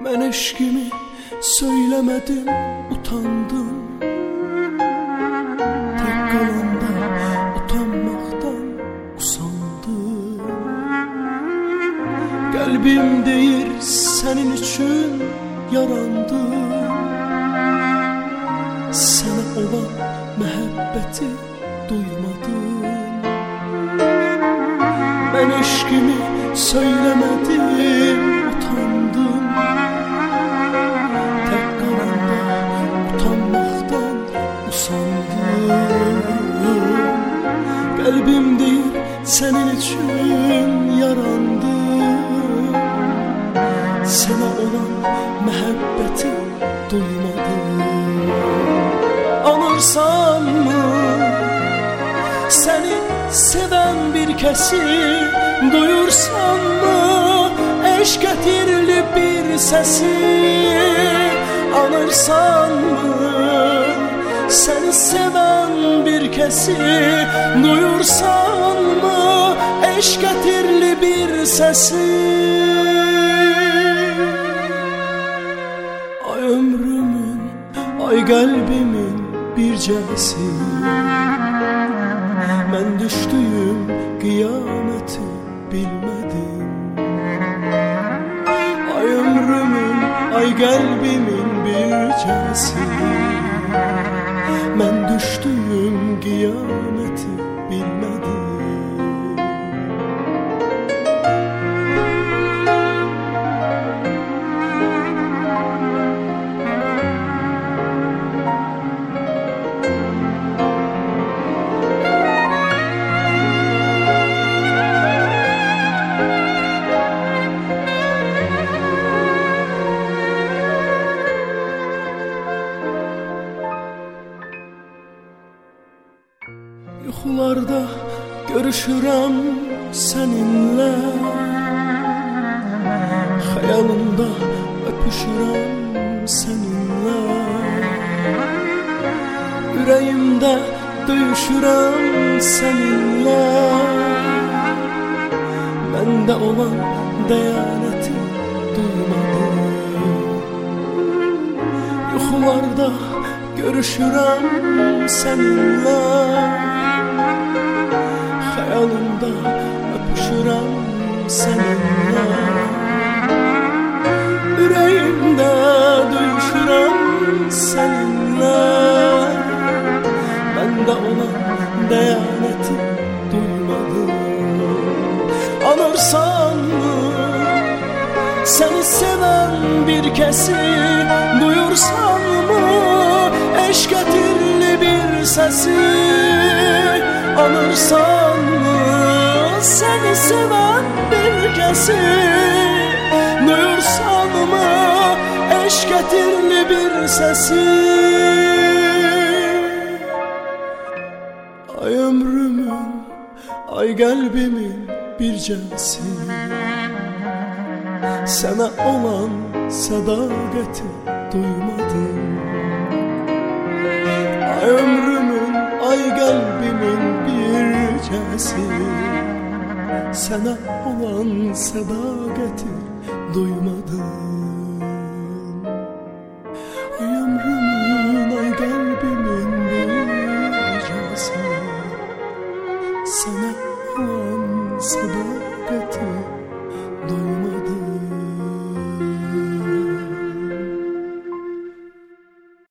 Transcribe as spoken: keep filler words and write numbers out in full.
Ben eşkimi söylemedim, utandım. Tek kalanda utanmaktan usandım. Kalbim değil senin için yarandı. Sana olan mehabbeti duymadım. Ben eşkimi söylemedim, utandım. Tek kalanda utanmaktan usandım. Kalbim değil senin için yarandı. Sana olan mehabbeti duymadım. Anırsan mı seni seven bir kesi, duyursan mı eşk getirli bir sesi? Anırsan mı seni seven bir kesi, duyursan mı eşk getirli bir sesi? Ay ömrümün, ay kalbimin bircesi, ben düştüğüm kıyameti bilmedim. Ay ömrümün, ay kalbimin bircesi, ben düştüğüm kıyameti bilmedim. Yuxularda görüşürəm seninle, hayalımda öpüşürəm seninle, yüreğimde döyüşürəm seninle. Bende olan deyaneti duymadım. Yuxularda görüşürəm seninle, hayalımda öpüşürəm seninle, yüreğimde döyüşürəm seninle. Bende olan deyaneti duymadım. Anırsan mı seni seven bir kesi, duyursan mı eşk getirli bir sesi? Anırsan mı seni seven bir kesi, duyursan mı eşk getirli bir sesi? Ay ömrümün, ay kalbimin bircesi, sana olan sadakati duymadım. Ay ömrümün, ay kalbimin bircesi, sana olan sadakati duymadım. Ay ömrümün, ay kalbimin bircesi, sana olan sadakati